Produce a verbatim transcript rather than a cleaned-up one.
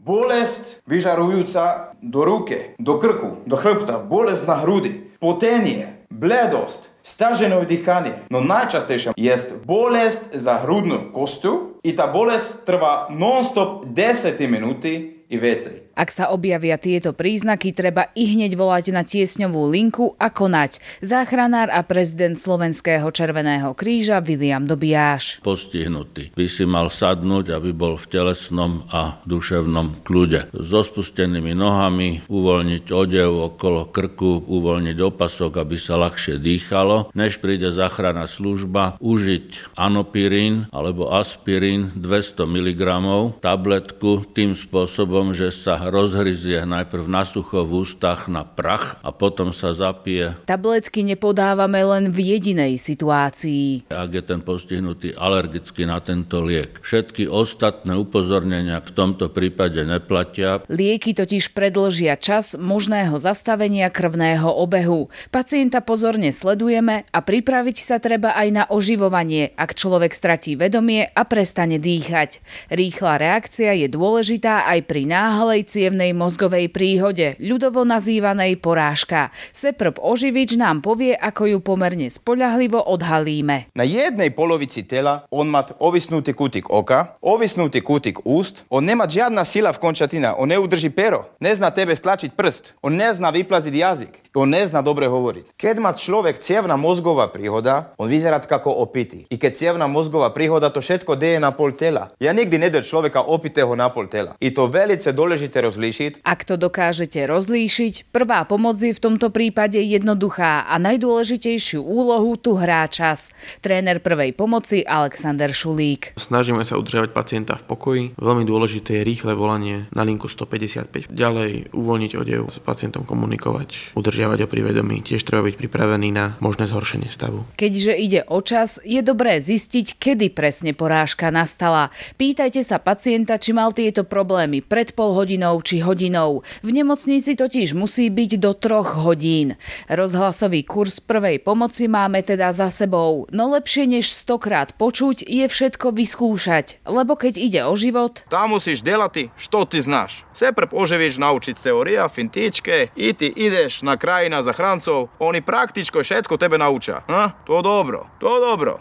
bolesť vyžarujúca do ruky, do krku, do chrbta, bolesť na hrudi, potenie, bledosť, stažené dýchanie. No najčastejšia je bolesť za hrudnú kostu i tá bolesť trvá non-stop desať minúty i viacej. Ak sa objavia tieto príznaky, treba ihneď volať na tiesňovú linku a konať. Záchranár a prezident Slovenského Červeného kríža Viliam Dobiáš. Postihnutý by si mal sadnúť, aby bol v telesnom a duševnom kľude. So spustenými nohami, uvoľniť odev okolo krku, uvoľniť opasok, aby sa ľahšie dýchalo. Než príde záchranná služba, užiť anopirín alebo aspirín dvesto miligramov, tabletku tým spôsobom, že sa rozhryzie najprv na sucho v ústach na prach a potom sa zapije. Tabletky nepodávame len v jedinej situácii. Ak je ten postihnutý alergický na tento liek. Všetky ostatné upozornenia v tomto prípade neplatia. Lieky totiž predĺžia čas možného zastavenia krvného obehu. Pacienta pozorne sledujeme a pripraviť sa treba aj na oživovanie, ak človek stratí vedomie a prestane dýchať. Rýchla reakcia je dôležitá aj pri náhlej cievnej mozgovej príhode, ľudovo nazývanej porážka. Seprb Oživič nám povie, ako ju pomerne spoľahlivo odhalíme. Na jednej polovici tela on má ovisnutý kútik oka, ovisnutý kútik úst, on nemá žiadna sila v končatina, on neudrží pero, nezná tebe stlačiť prst, on nezná vyplaziť jazyk, on nezná dobre hovoriť. Keď má človek cievna mozgová príhoda, on vyzerá ako opitý. I keď cievna mozgová príhoda, to všetko deje na pol tela. Ja nikdy nedel človeka opitého na pol tela. I to velice dôležité rozlíšiť. Ak to dokážete rozlíšiť, prvá pomoc je v tomto prípade jednoduchá a najdôležitejšiu úlohu tu hrá čas. Tréner prvej pomoci Alexander Šulík. Snažíme sa udržiavať pacienta v pokoji. Veľmi dôležité je rýchle volanie na linku stopäťdesiatpäť. Ďalej uvoľniť odev, s pacientom komunikovať, udržiavať ho pri vedomí. Tiež treba byť pripravený na možné zhoršenie stavu. Keďže ide o čas, je dobré zistiť, kedy presne porážka nastala. Pýtajte sa pacienta, či mal tieto problémy pred pol hodinou či hodinou. V nemocnici totiž musí byť do troch hodín. Rozhlasový kurz prvej pomoci máme teda za sebou, no lepšie než stokrát počuť je všetko vyskúšať, lebo keď ide o život... Tam musíš delati što ty znaš. Seprb Oživič naučiť teória, fintičke, i ty ideš na kraj na zachrancov, oni praktičko všetko tebe naučia. Ha? To dobro, to dobro.